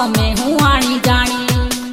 गो मैं हूँ आनी जानी।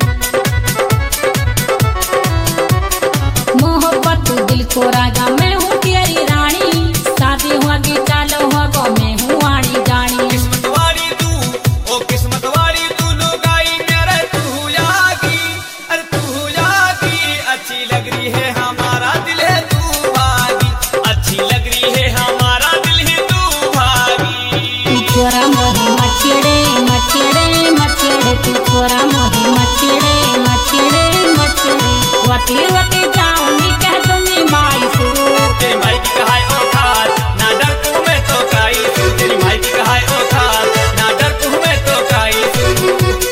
मोहब्बत दिल को राजा मैं हूँ तेरी रानी, शादी होगी चालो होगो मैं हूँ आनी जानी। किस्मत वाली तू, ओ किस्मत वाली तू लुगाई मेरे तू यागी, अरे तू यागी। अच्छी लग रही है हमारा दिल है तू भागी, अच्छी लग रही है हमारा दिल है तू भागी। तू छोरा मोहे मचेड़े मचेड़े मचेड़े, तू छोरा मोहे मचेड़े मचेड़े मचेड़े। वती वती जाऊंगी कह दूंगी माई से, तेरी माई की कहाई औकात ना डर तू मैं तो काई तू, तेरी माई की कहाई औकात ना डर तू मैं तो काई तू।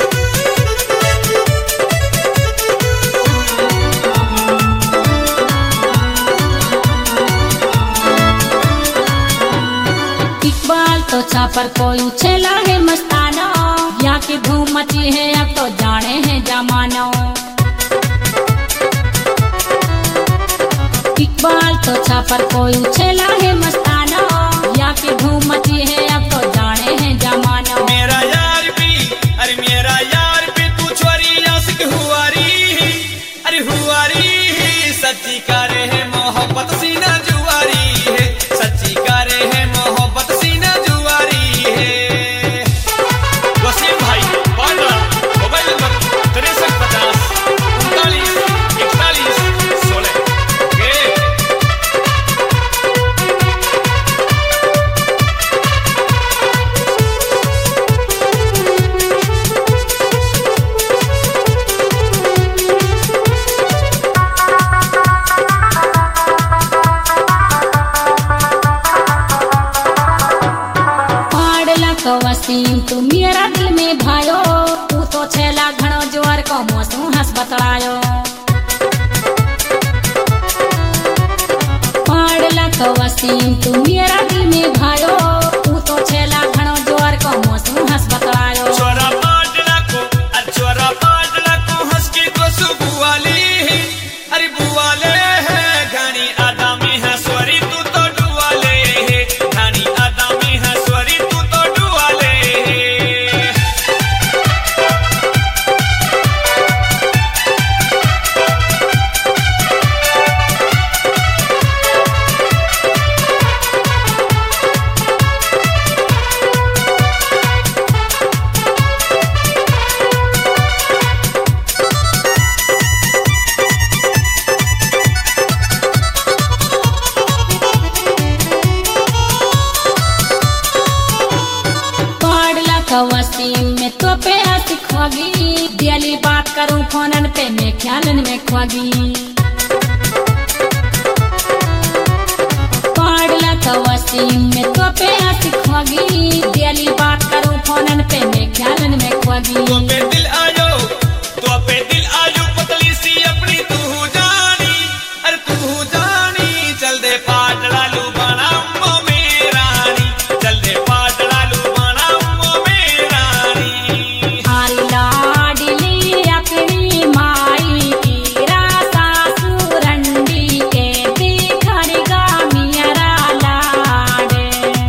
इकबाल तो छापर कोई उछेला है मस्ताना, यहाँ की धूम मची है अब तो जाने हैं जमानो। इकबाल तो छापर कोई उछेला है मस्ताना, यहाँ की धूम मची है अब तो जाने हैं जमानो। मेरा यार भी, अरे मेरा यार भी तू छोरी आशिक हुआरी, अरे हुआरी सच्ची करे है मोहब्बत सीना जुआरी है, सच्ची करे है मोहब्बत सीना जुआरी है। वसीम भाई पांडा, मोबाइल नंबर 6350 39 41 16। वसीम तू मेरा दिल में भायो, तू तो छेला घणो जोर को मोसू हंस बतलायो। पाड़ला तो वसीम तू मेरा दिल में भायो, तू तो छेला घणो जोर को मोसू हंस बतलायो। छोरा पाटला को, अरे छोरा पाटला को हंस के को सुबुआली, अरे बुआले है घनी आदा में है स्वरी तू तो डुआले है, घनी आदा में है स्वरी तू तो डुआले है। वसीम में तो पे सिखवागी, डेली बात करूं फोनन पे मैं ख्यालन में ख्वागी। पाड़ला तो वसीम में तो पे सिखवागी, डेली बात करूं फोनन पे मैं ख्यालन में ख्वागी। तो पे दिल आयो, तो पे दिल आयो पतली सी अपनी तू जानी, अरे तू जानी। चल दे पाटला लू बना मो मेरानी, चल दे पाटला लू बना मो मेरानी। हारी लाडली अपनी माई की रासा सुरंडी के दिखरगा मेरा लाडे।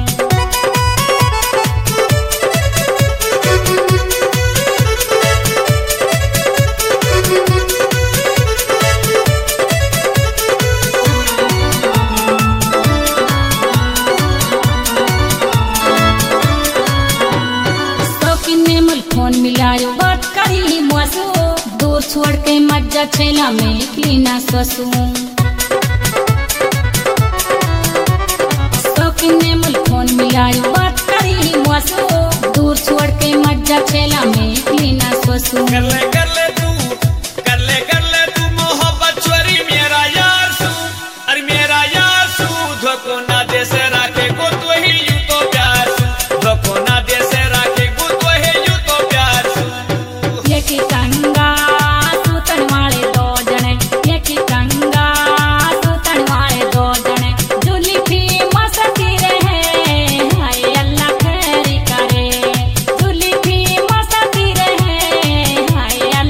फोन मिलायो बात करी मसू, दूर छोड़ के मज्जा छेला में क्लीना ससू। शौकीने मुल फोन मिलायो बात करी मसू, दूर छोड़ के मज्जा छेला में क्लीना ससू। कर ले तू मोहब्बत छोरी मेरा यार सू, अरे मेरा यार सू। धोखो ना दे से राखे को तो ही यूं तो प्यार सू, धोखो ना दे से राखे को तो ही यूं तो प्यार सू। ये की कंगा सूतन वाले दो जने, ये की कंगा सूतन वाले दो जने। जुल्फी मस्ती रहे हाय अल्लाह खैर करे, जुल्फी मस्ती रहे हाय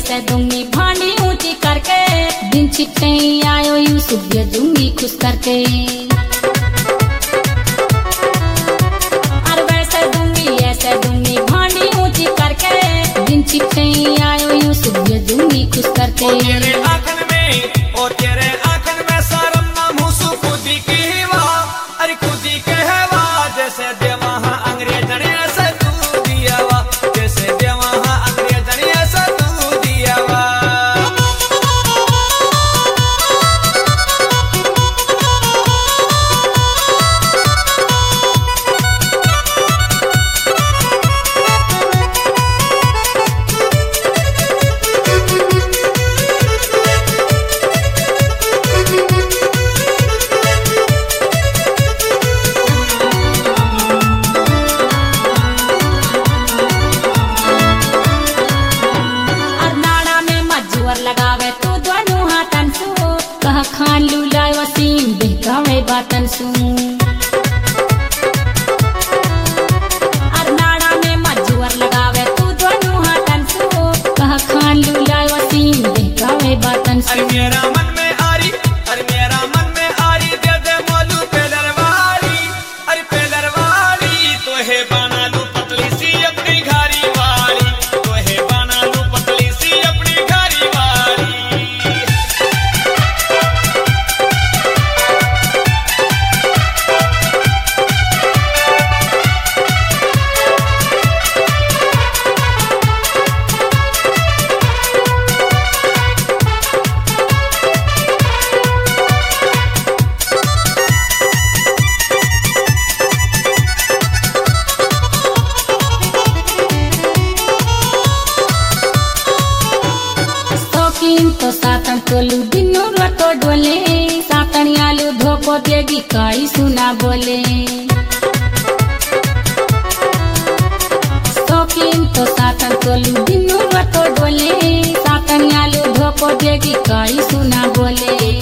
ऐसे दूंगी भांडी ऊंची करके, दिन छिट्टे आयो यूसुफ ये दूंगी खुश करके। और वैसे दूंगी ऐसे दूंगी भांडी ऊंची करके, दिन छिट्टे आयो यूसुफ ये दूंगी खुश करके। ओ तेरे आंखन में शर्म ना मुसु खुदी की हवा, अरे खुदी के हवा जैसे देवा अंग्रेजन ऐसे तू दियावा, जैसे देवा अंग्रेजन ऐसे तू दियावा। लगावे तू दोनों हाथन सु, कहा खान लुलाय वसीम बहकावे बातन सु। नाड़ा में मजुअर लगावे तू दोनों हाथन सु, कहा खान लुलाय वसीम बहकावे बातन सु। अरे मेरा मन में आरी, अरे मेरा मन में आरी दे दे मोलू पे दरबारी, अरे पे दरबारी तो है बना लू पतली सी अपनी घारी वाली, तो है बना लू पतली सी अपनी घारी वाली। तो सातन तोलू दिनों रतो डोले, सातन आलू धोको देगी काई सुना बोले। शौकीन तो सातन तोलू दिनों रतो डोले, सातन आलू धोको देगी काई सुना बोले।